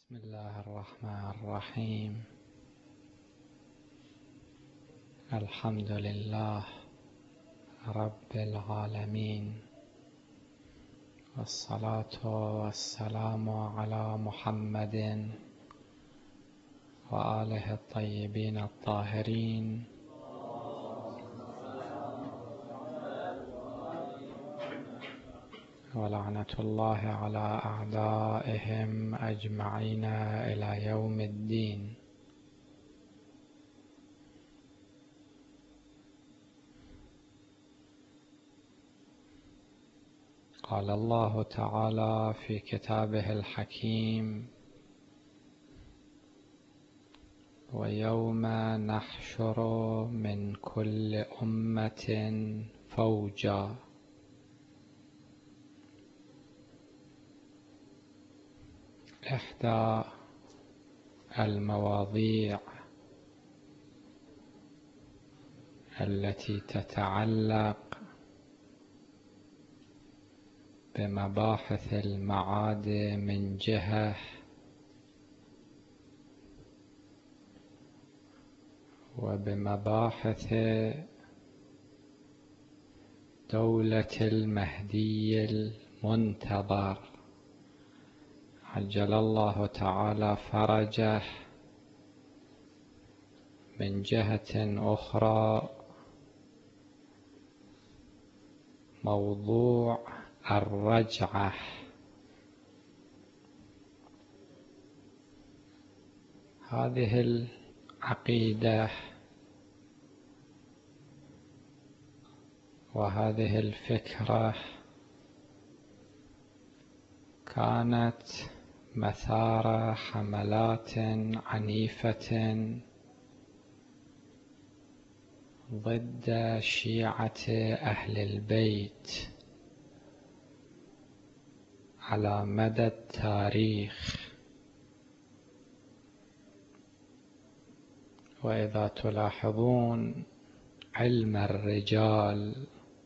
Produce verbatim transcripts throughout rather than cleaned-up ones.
بسم الله الرحمن الرحيم. الحمد لله رب العالمين، والصلاة والسلام على محمد وآله الطيبين الطاهرين، ولعنة الله على أعدائهم أجمعين إلى يوم الدين. قال الله تعالى في كتابه الحكيم: ويوم نحشر من كل أمة فوجا. إحدى المواضيع التي تتعلق بمباحث المعاد من جهة، وبمباحث دولة المهدي المنتظر عجل الله تعالى فرجه، من جهة أخرى موضوع الرجعة. هذه العقيدة وهذه الفكرة كانت مثار حملات عنيفة ضد شيعة أهل البيت على مدى التاريخ. وإذا تلاحظون علم الرجال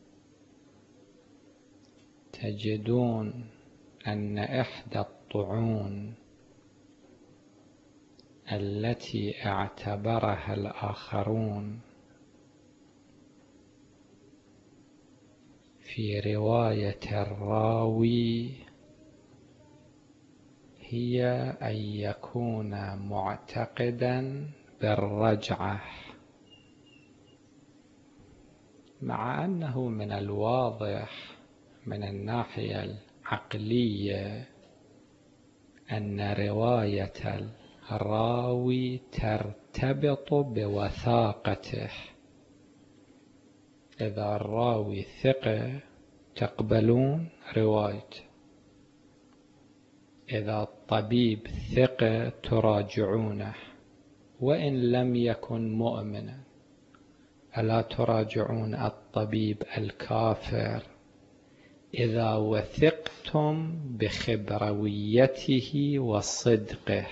تجدون أن إحدى الطعون التي اعتبرها الآخرون في رواية الراوي هي أن يكون معتقدا بالرجعة، مع أنه من الواضح من الناحية العقلية أن رواية الراوي ترتبط بوثاقته. إذا الراوي ثقة تقبلون روايته، إذا الطبيب ثقة تراجعونه، وإن لم يكن مؤمنا ألا تراجعون الطبيب الكافر إذا وثقتم بخبرويته وصدقه.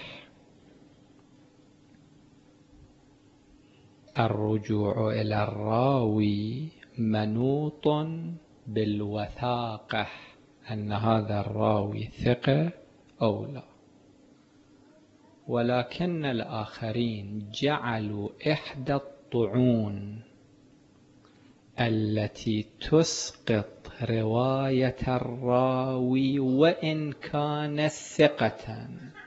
الرجوع إلى الراوي منوط بالوثاقة، أن هذا الراوي ثقة أو لا. ولكن الآخرين جعلوا إحدى الطعون التي تسقط رواية الراوي وإن كان ثقة،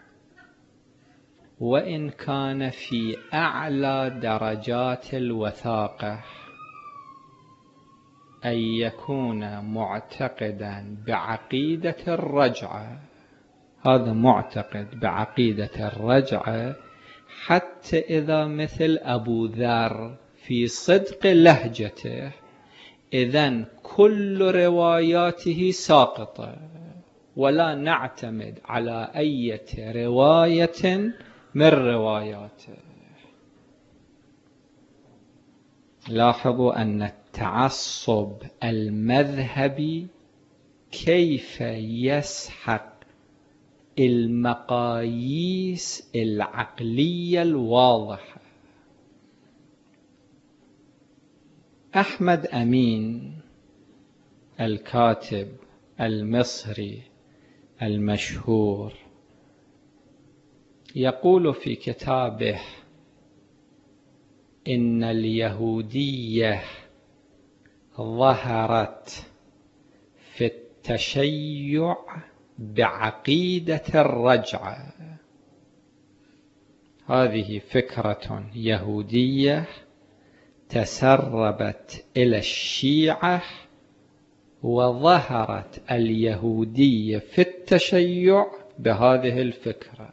وإن كان في أعلى درجات الوثاقة، أن يكون معتقدا بعقيدة الرجعة. هذا معتقد بعقيدة الرجعة حتى إذا مثل أبو ذر في صدق لهجته، إذن كل رواياته ساقطة، ولا نعتمد على أي رواية من رواياته. لاحظوا أن التعصب المذهبي كيف يسحق المقاييس العقلية الواضحة. أحمد أمين الكاتب المصري المشهور يقول في كتابه: إن اليهودية ظهرت في التشيع بعقيدة الرجعة. هذه فكرة يهودية تسربت إلى الشيعة، وظهرت اليهودية في التشيع بهذه الفكرة.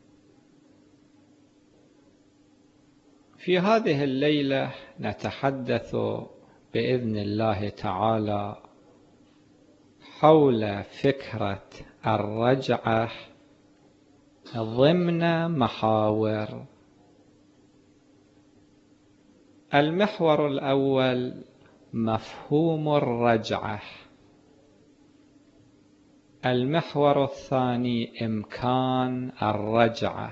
في هذه الليلة نتحدث بإذن الله تعالى حول فكرة الرجعة ضمن محاور. المحور الأول مفهوم الرجعة. المحور الثاني إمكان الرجعة.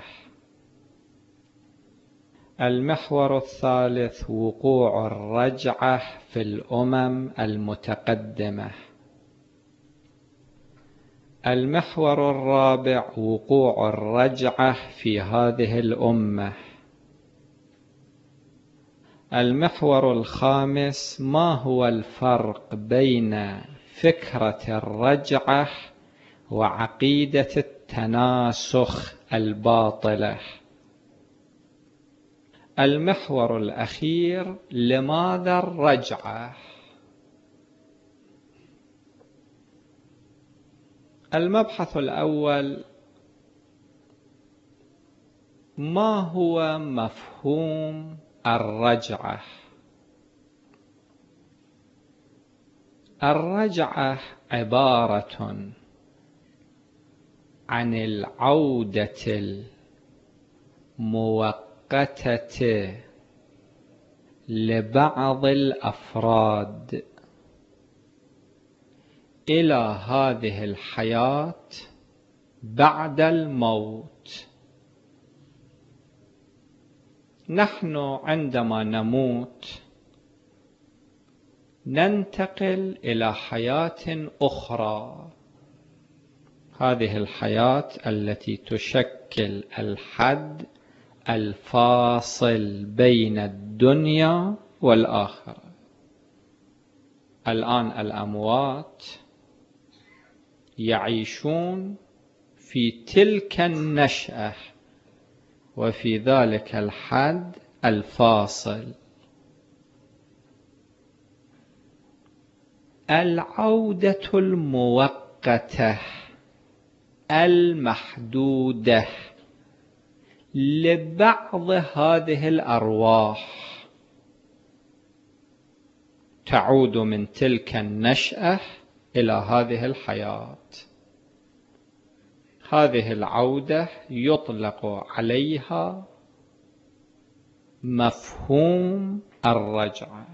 المحور الثالث وقوع الرجعة في الأمم المتقدمة. المحور الرابع وقوع الرجعة في هذه الأمة. المحور الخامس ما هو الفرق بين فكرة الرجعة وعقيدة التناسخ الباطلة. المحور الأخير لماذا الرجعة؟ المبحث الأول ما هو مفهوم الرجعة؟ الرجعة عبارة عن العودة المؤقتة لبعض الأفراد إلى هذه الحياة بعد الموت. نحن عندما نموت ننتقل إلى حياة أخرى. هذه الحياة التي تشكل الحد الفاصل بين الدنيا والآخرة. الآن الأموات يعيشون في تلك النشأة وفي ذلك الحد الفاصل. العودة المؤقتة المحدودة لبعض هذه الأرواح تعود من تلك النشأة إلى هذه الحياة. هذه العودة يطلق عليها مفهوم الرجعة.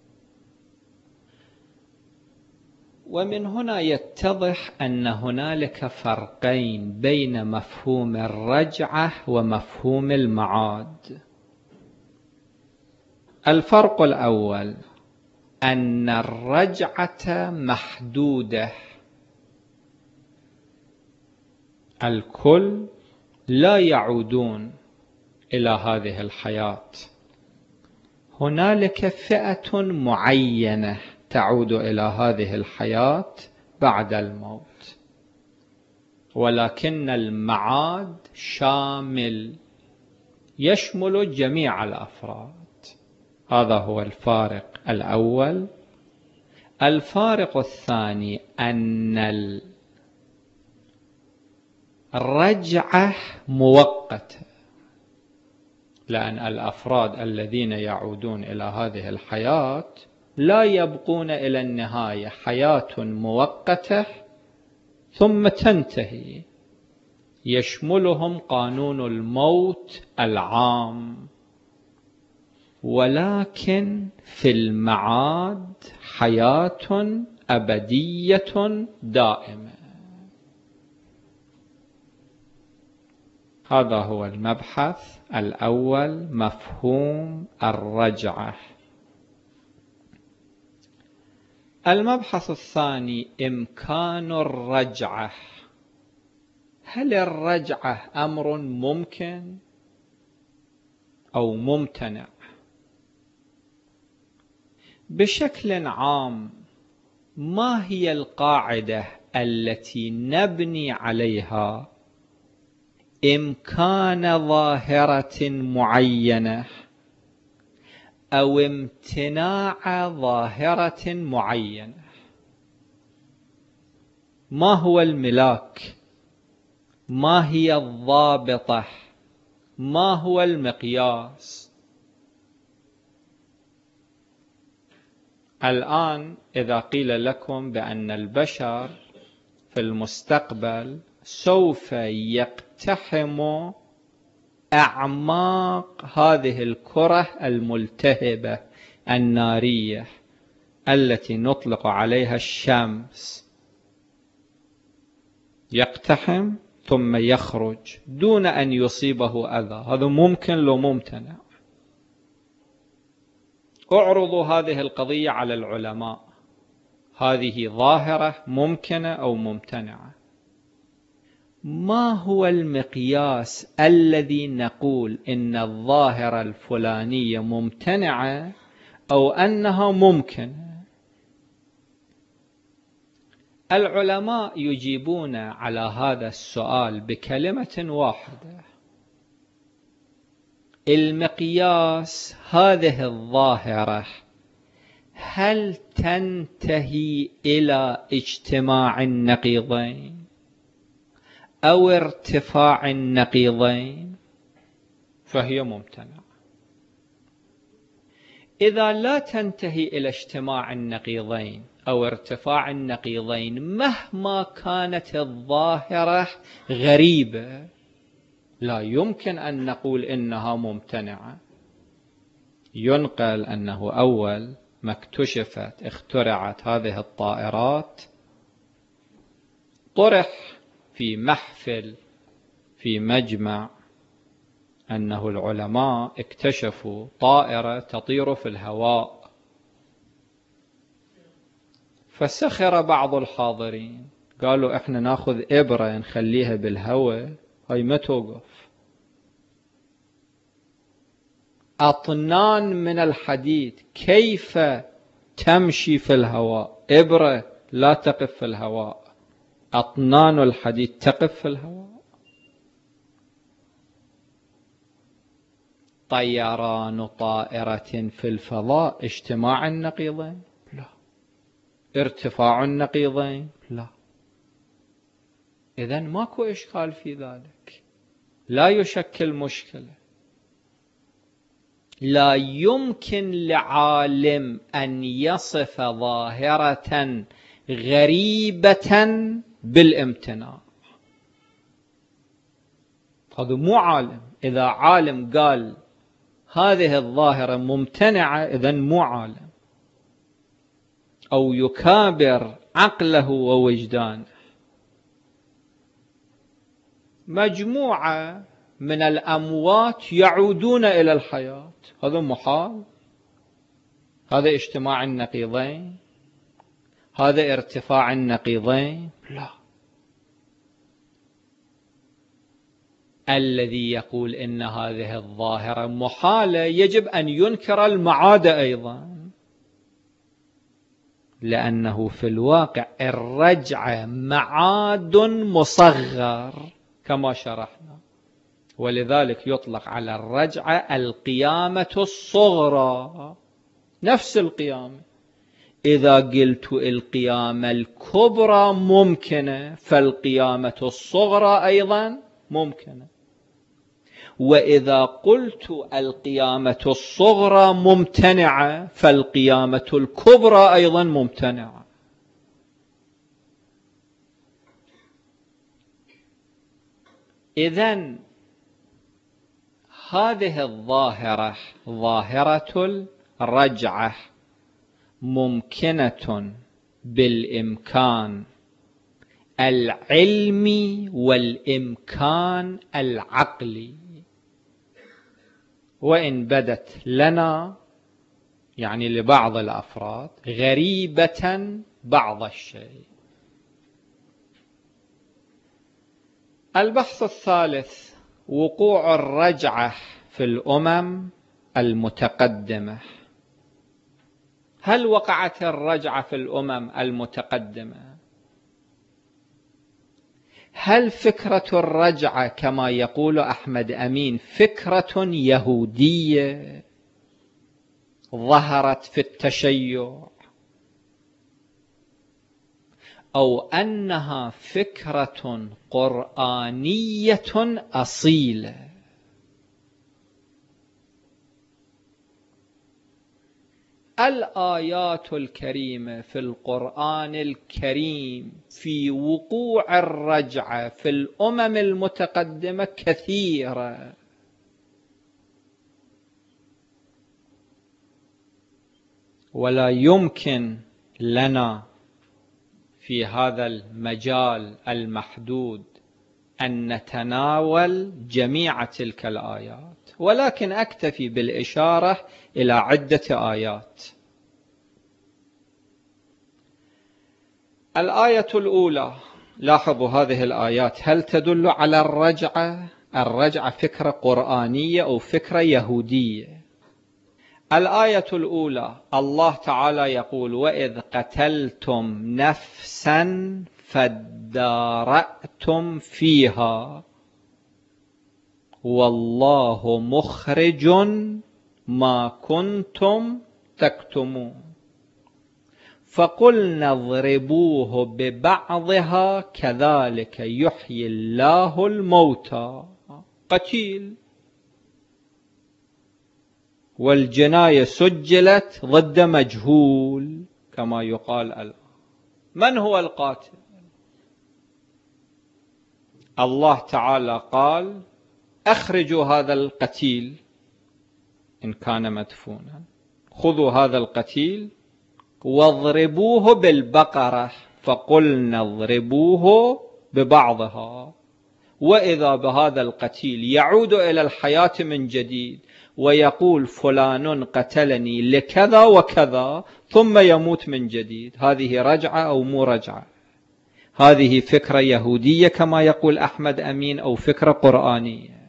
ومن هنا يتضح أن هنالك فرقين بين مفهوم الرجعة ومفهوم المعاد. الفرق الأول أن الرجعة محدودة. الكل لا يعودون إلى هذه الحياة. هنالك فئة معينة تعود إلى هذه الحياة بعد الموت، ولكن المعاد شامل يشمل جميع الأفراد. هذا هو الفارق الأول. الفارق الثاني أن الرجعة مؤقتة، لأن الأفراد الذين يعودون إلى هذه الحياة لا يبقون إلى النهاية، حياة مؤقتة ثم تنتهي، يشملهم قانون الموت العام. ولكن في المعاد حياة أبدية دائمة. هذا هو المبحث الأول، مفهوم الرجعة. المبحث الثاني إمكان الرجعة. هل الرجعة أمر ممكن أو ممتنع؟ بشكل عام ما هي القاعدة التي نبني عليها إمكان ظاهرة معينة أو امتناع ظاهرة معينة؟ ما هو الملاك؟ ما هي الضابطة؟ ما هو المقياس؟ الآن إذا قيل لكم بأن البشر في المستقبل سوف يقتحم أعماق هذه الكرة الملتهبة النارية التي نطلق عليها الشمس، يقتحم ثم يخرج دون أن يصيبه أذى، هذا ممكن لو ممتنع؟ اعرضوا هذه القضية على العلماء، هذه ظاهرة ممكنة أو ممتنعة؟ ما هو المقياس الذي نقول إن الظاهرة الفلانية ممتنعة أو أنها ممكنة؟ العلماء يجيبون على هذا السؤال بكلمة واحدة: المقياس هذه الظاهرة هل تنتهي إلى اجتماع النقيضين أو ارتفاع النقيضين فهي ممتنعة. إذا لا تنتهي إلى اجتماع النقيضين أو ارتفاع النقيضين مهما كانت الظاهرة غريبة لا يمكن أن نقول إنها ممتنعة. ينقل أنه أول ما اكتشفت اخترعت هذه الطائرات طرح في محفل في مجمع أنه العلماء اكتشفوا طائرة تطير في الهواء، فسخر بعض الحاضرين قالوا احنا ناخذ إبرة نخليها بالهواء هاي ما توقف، أطنان من الحديد كيف تمشي في الهواء؟ إبرة لا تقف في الهواء، أطنان الحديد تقف في الهواء. طيران طائرة في الفضاء اجتماع النقيضين؟ لا. ارتفاع النقيضين؟ لا. إذن ماكو إشكال في ذلك، لا يشكل مشكلة. لا يمكن لعالم أن يصف ظاهرة غريبة بالامتناع، هذا مو عالم. إذا عالم قال هذه الظاهرة ممتنعة إذن مو عالم، أو يكابر عقله ووجدانه. مجموعة من الأموات يعودون إلى الحياة، هذا محال؟ هذا اجتماع النقيضين؟ هذا ارتفاع النقيضين؟ لا. الذي يقول إن هذه الظاهرة محالة يجب أن ينكر المعاد أيضا، لأنه في الواقع الرجعة معاد مصغر كما شرحنا، ولذلك يطلق على الرجعة القيامة الصغرى، نفس القيامة. إذا قلت القيامة الكبرى ممكنة فالقيامة الصغرى أيضا ممكنة، وإذا قلت القيامة الصغرى ممتنعة فالقيامة الكبرى أيضا ممتنعة. إذن هذه الظاهرة ظاهرة الرجعة ممكنة بالإمكان العلمي والإمكان العقلي، وإن بدت لنا يعني لبعض الأفراد غريبة بعض الشيء. البحث الثالث: وقوع الرجعة في الأمم المتقدمة. هل وقعت الرجعة في الأمم المتقدمة؟ هل فكرة الرجعة كما يقول أحمد أمين فكرة يهودية ظهرت في التشيع، أو أنها فكرة قرآنية أصيلة؟ الآيات الكريمة في القرآن الكريم في وقوع الرجعة في الأمم المتقدمة كثيرة، ولا يمكن لنا في هذا المجال المحدود أن نتناول جميع تلك الآيات، ولكن أكتفي بالإشارة إلى عدة آيات. الآية الأولى، لاحظوا هذه الآيات هل تدل على الرجعة؟ الرجعة فكرة قرآنية أو فكرة يهودية؟ الآية الأولى الله تعالى يقول: وإذ قتلتم نفسا فادارأتم فيها والله مخرج ما كنتم تكتمون فقلنا اضربوه ببعضها كذلك يحيي الله الموتى. قتيل، والجناية سجلت ضد مجهول كما يقال الآن. من هو القاتل؟ الله تعالى قال: أخرجوا هذا القتيل إن كان مدفونا، خذوا هذا القتيل واضربوه بالبقرة، فقلنا اضربوه ببعضها. وإذا بهذا القتيل يعود إلى الحياة من جديد ويقول فلان قتلني لكذا وكذا، ثم يموت من جديد. هذه رجعة أو مو رجعة؟ هذه فكرة يهودية كما يقول أحمد أمين أو فكرة قرآنية؟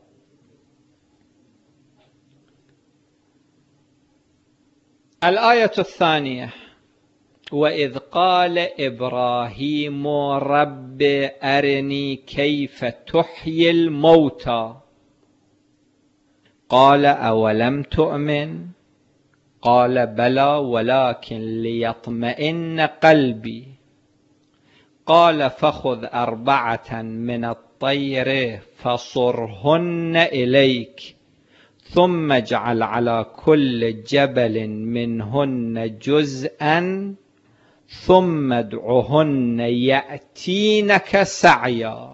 الآية الثانية: وإذ قال إبراهيم رب أرني كيف تحيي الموتى قال أولم تؤمن قال بلى ولكن ليطمئن قلبي قال فخذ أربعة من الطير فصرهن إليك ثم اجعل على كل جبل منهن جزءا ثم ادعهن يأتينك سعيا.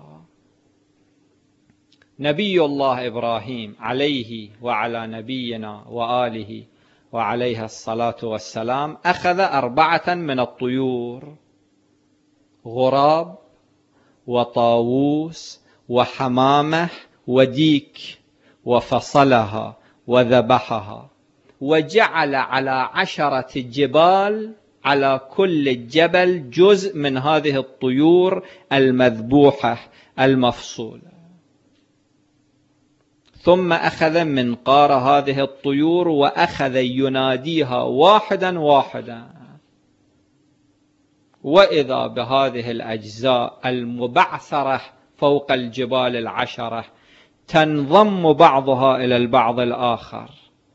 نبي الله إبراهيم عليه وعلى نبينا وآله وعليها الصلاة والسلام أخذ أربعة من الطيور: غراب وطاووس وحمامة وديك، وفصلها وذبحها، وجعل على عشرة جبال على كل جبل جزء من هذه الطيور المذبوحة المفصولة، ثم أخذ منقار هذه الطيور وأخذ يناديها واحدا واحدا، وإذا بهذه الأجزاء المبعثرة فوق الجبال العشرة تنضم بعضها إلى البعض الآخر،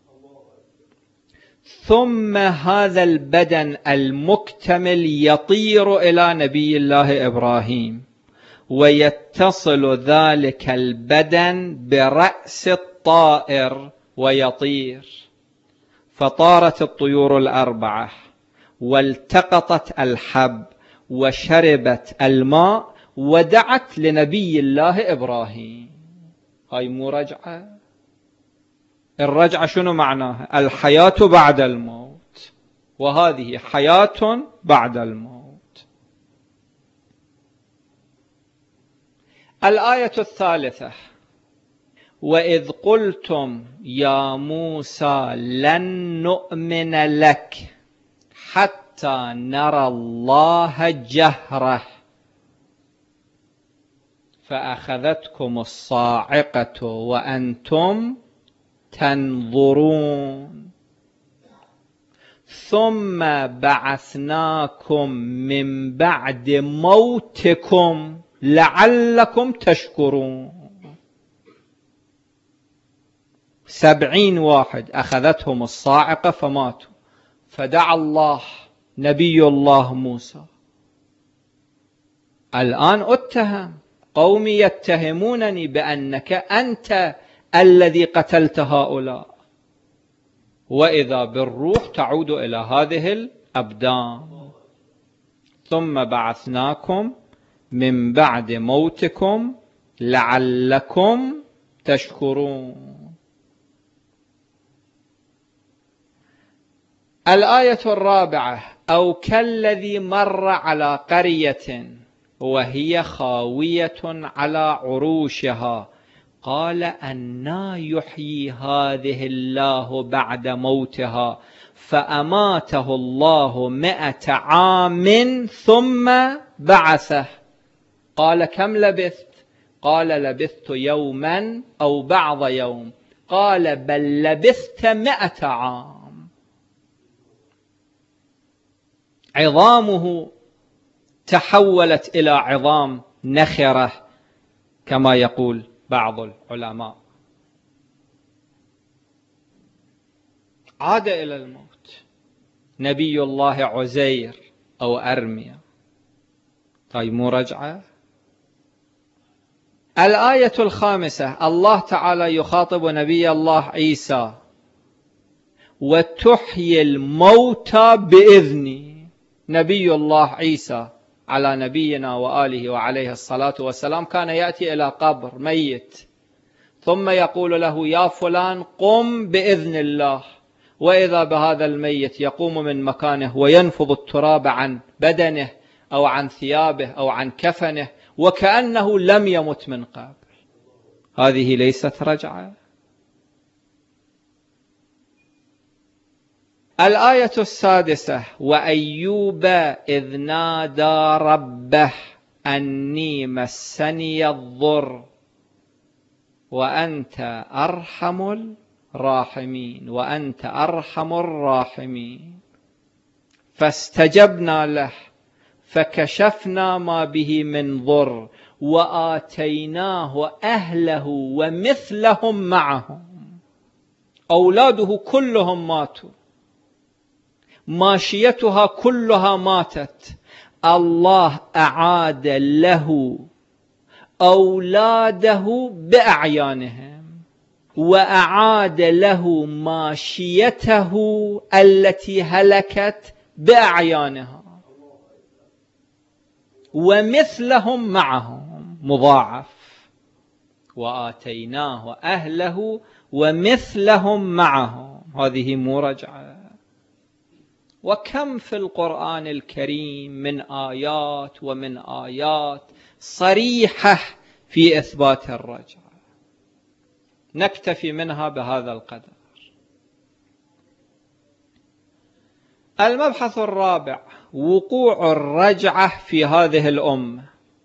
ثم هذا البدن المكتمل يطير إلى نبي الله إبراهيم، ويتصل ذلك البدن برأس الطائر ويطير. فطارت الطيور الأربعة والتقطت الحب وشربت الماء ودعت لنبي الله إبراهيم. هاي مو رجعة؟ الرجعة شنو معناها؟ الحياة بعد الموت، وهذه حياة بعد الموت. الآية الثالثة: وإذ قلتم يا موسى لن نؤمن لك حتى نرى الله جهرة فأخذتكم الصاعقة وأنتم تنظرون ثم بعثناكم من بعد موتكم لعلكم تشكرون. سبعين واحد أخذتهم الصاعقة فماتوا، فدعا الله نبي الله موسى: الآن أتهم، قومي يتهمونني بأنك أنت الذي قتلت هؤلاء، وإذا بالروح تعود إلى هذه الأبدان. ثم بعثناكم من بعد موتكم لعلكم تشكرون. الآية الرابعة: أو كالذي مر على قرية وهي خاوية على عروشها قال أنى يحيي هذه الله بعد موتها فأماته الله مئة عام ثم بعثه. قال: كم لبثت؟ قال: لبثت يوما أو بعض يوم. قال: بل لبثت مئة عام. عظامه تحولت إلى عظام نخرة كما يقول بعض العلماء. عاد إلى الموت نبي الله عزير أو أرميا. طيب مو رجعة؟ الآية الخامسة: الله تعالى يخاطب نبي الله عيسى: وتحيي الموتى بإذني. نبي الله عيسى على نبينا وآله وعليه الصلاة والسلام كان يأتي إلى قبر ميت ثم يقول له: يا فلان قم بإذن الله، وإذا بهذا الميت يقوم من مكانه وينفض التراب عن بدنه أو عن ثيابه أو عن كفنه وكأنه لم يمت من قبل. هذه ليست رجعة؟ الآية السادسة: وأيوب إذ نادى ربه أني مسني الضر وأنت أرحم الراحمين وأنت أرحم الراحمين فاستجبنا له فكشفنا ما به من ضر وآتيناه أهله ومثلهم معهم. أولاده كلهم ماتوا، ماشيتها كلها ماتت، الله أعاد له أولاده بأعيانهم وأعاد له ماشيته التي هلكت بأعيانها ومثلهم معهم مضاعف. وآتيناه أهله ومثلهم معهم، هذه مرجعة. وكم في القرآن الكريم من آيات ومن آيات صريحة في إثبات الرجعة. نكتفي منها بهذا القدر. المبحث الرابع: وقوع الرجعة في هذه الأمة.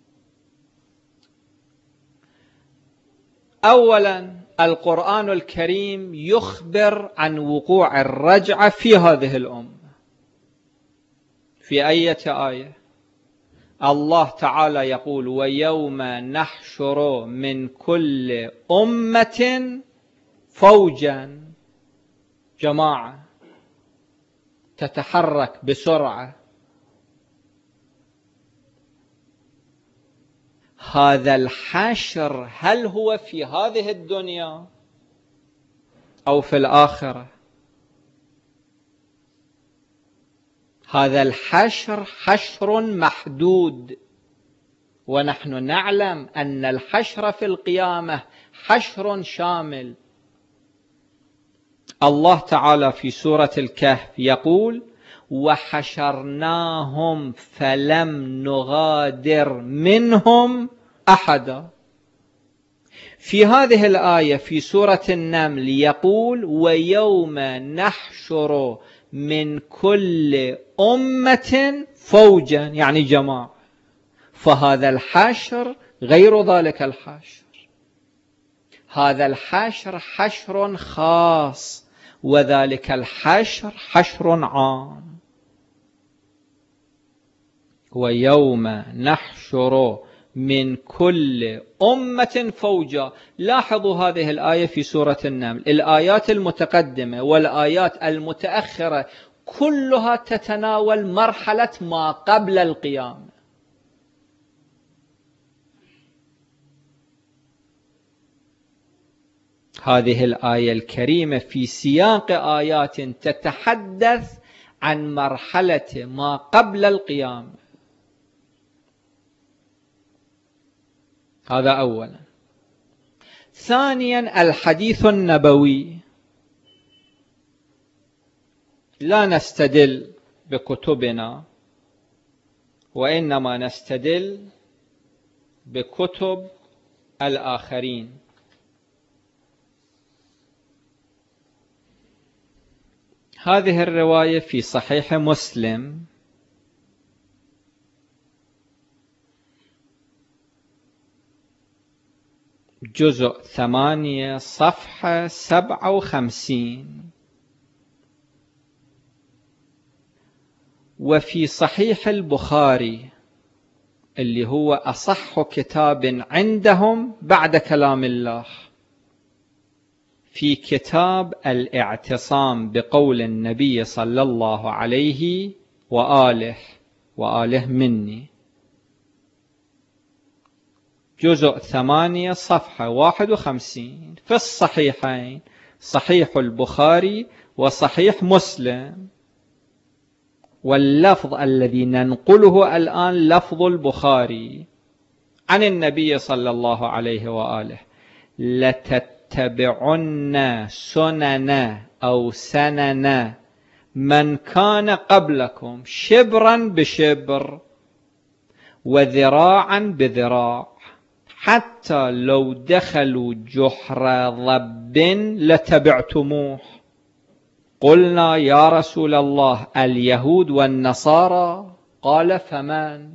أولا، القرآن الكريم يخبر عن وقوع الرجعة في هذه الأمة. في أية آية؟ الله تعالى يقول: ويوم نحشر من كل أمة فوجا، جماعة تتحرك بسرعة. هذا الحشر هل هو في هذه الدنيا أو في الآخرة؟ هذا الحشر حشر محدود، ونحن نعلم أن الحشر في القيامة حشر شامل. الله تعالى في سورة الكهف يقول: وحشرناهم فلم نغادر منهم أحدا. في هذه الآية في سورة النمل يقول: ويوم نحشر من كل أمة فوجا، يعني جماعة. فهذا الحشر غير ذلك الحشر. هذا الحشر حشر خاص، وذلك الحشر حشر عام. ويوم نحشر من كل أمة فوجا. لاحظوا هذه الآية في سورة النمل. الآيات المتقدمة والآيات المتأخرة كلها تتناول مرحلة ما قبل القيامة. هذه الآية الكريمة في سياق آيات تتحدث عن مرحلة ما قبل القيامة. هذا أولا. ثانيا الحديث النبوي. لا نستدل بكتبنا، وإنما نستدل بكتب الآخرين. هذه الرواية في صحيح مسلم جزء ثمانية صفحة سبعة وخمسين، وفي صحيح البخاري اللي هو أصح كتاب عندهم بعد كلام الله، في كتاب الاعتصام بقول النبي صلى الله عليه وآله وآله مني، جزء ثمانية صفحة واحد وخمسين، في الصحيحين صحيح البخاري وصحيح مسلم. واللفظ الذي ننقله الآن لفظ البخاري عن النبي صلى الله عليه وآله: لتتبعن سنن أو سنن من كان قبلكم شبرا بشبر وذراعا بذراع حتى لو دخلوا جحر ضب لتبعتموه. قلنا يا رسول الله اليهود والنصارى؟ قال فمن؟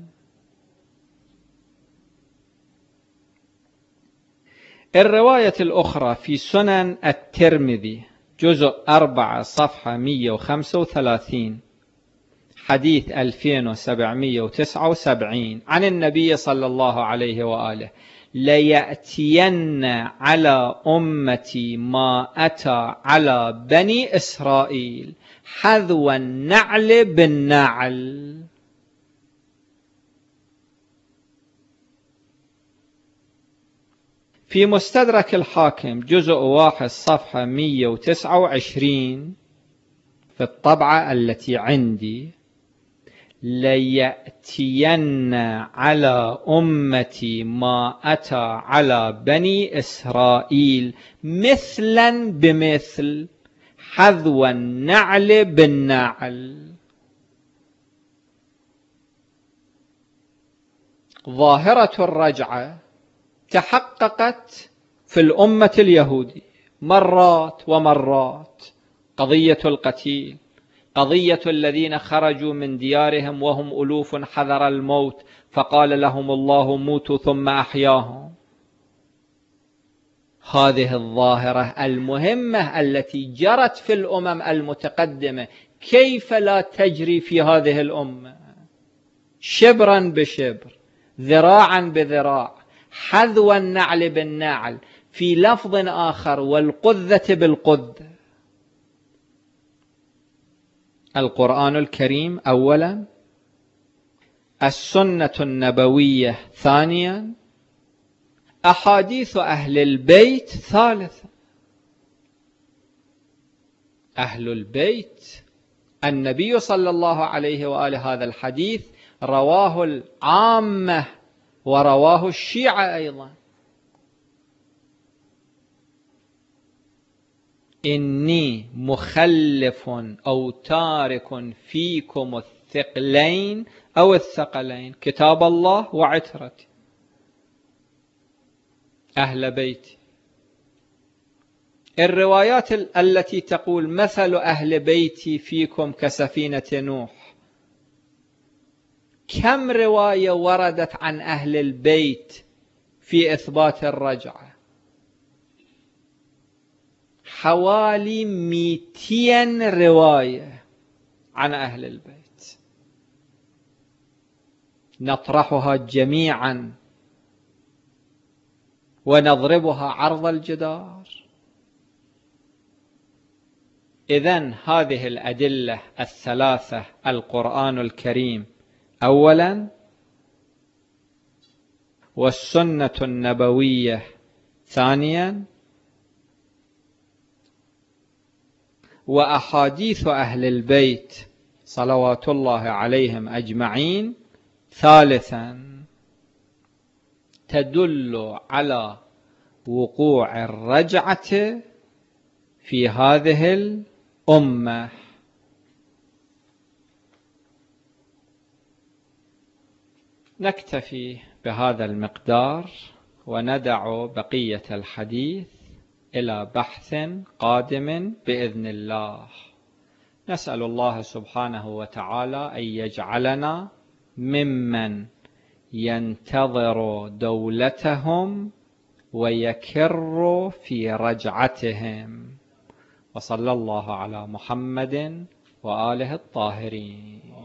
الرواية الأخرى في سنن الترمذي جزء أربعة صفحة مئة وخمسة وثلاثين، حديث ألفين وسبعمئة وتسعة وسبعين، عن النبي صلى الله عليه وآله: ليأتين على أمتي ما أتى على بني إسرائيل حذو النعل بالنعل. في مستدرك الحاكم جزء واحد صفحة مئة وتسعة وعشرين في الطبعة التي عندي: ليأتين على أمتي ما أتى على بني إسرائيل مثلا بمثل حذو النعل بالنعل. ظاهرة الرجعة تحققت في الأمة اليهودية مرات ومرات: قضية القتيل، قضية الذين خرجوا من ديارهم وهم ألوف حذر الموت فقال لهم الله موتوا ثم أحياهم. هذه الظاهرة المهمة التي جرت في الأمم المتقدمة كيف لا تجري في هذه الأمة؟ شبرا بشبر، ذراعا بذراع، حذو النعل بالنعل، في لفظ آخر والقذة بالقذة. القرآن الكريم أولا، السنة النبوية ثانيا، أحاديث أهل البيت ثالثا. أهل البيت النبي صلى الله عليه وآله هذا الحديث رواه العامة ورواه الشيعة أيضا: إني مخلف أو تارك فيكم الثقلين أو الثقلين، كتاب الله وعترتي، أهل بيتي. الروايات التي تقول مثل أهل بيتي فيكم كسفينة نوح، كم رواية وردت عن أهل البيت في إثبات الرجعة، حوالي مئتين رواية عن أهل البيت، نطرحها جميعا ونضربها عرض الجدار. إذن هذه الأدلة الثلاثة، القرآن الكريم أولا، والسنة النبوية ثانيا، وأحاديث أهل البيت صلوات الله عليهم أجمعين ثالثا، تدل على وقوع الرجعة في هذه الأمة. نكتفي بهذا المقدار وندع بقية الحديث إلى بحث قادم بإذن الله. نسأل الله سبحانه وتعالى أن يجعلنا ممن ينتظر دولتهم ويكر في رجعتهم. وصلى الله على محمد وآله الطاهرين.